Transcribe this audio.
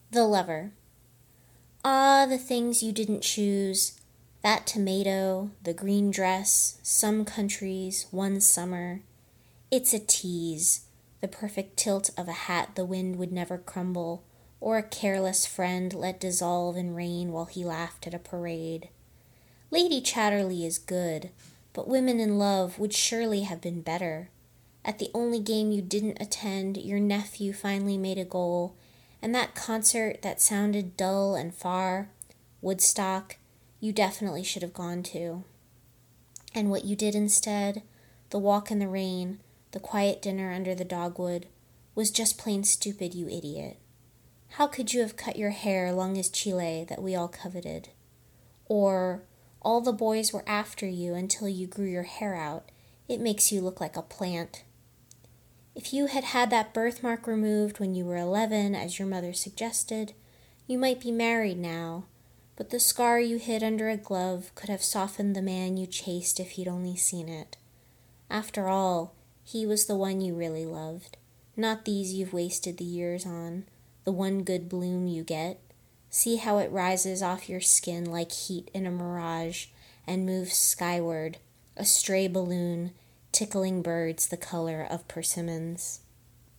The Lover. Ah, the things you didn't choose. That tomato, the green dress, some countries, one summer. It's a tease, the perfect tilt of a hat the wind would never crumble, or a careless friend let dissolve in rain while he laughed at a parade. Lady Chatterley is good, but Women in Love would surely have been better. At the only game you didn't attend, your nephew finally made a goal, and that concert that sounded dull and far, Woodstock, you definitely should have gone to. And what you did instead, the walk in the rain, the quiet dinner under the dogwood, was just plain stupid, you idiot. How could you have cut your hair long as Chile that we all coveted? Or, all the boys were after you until you grew your hair out. It makes you look like a plant. If you had had that birthmark removed when you were 11, as your mother suggested, you might be married now, but the scar you hid under a glove could have softened the man you chased if he'd only seen it. After all, he was the one you really loved, not these you've wasted the years on, the one good bloom you get. See how it rises off your skin like heat in a mirage and moves skyward, a stray balloon, tickling birds the color of persimmons.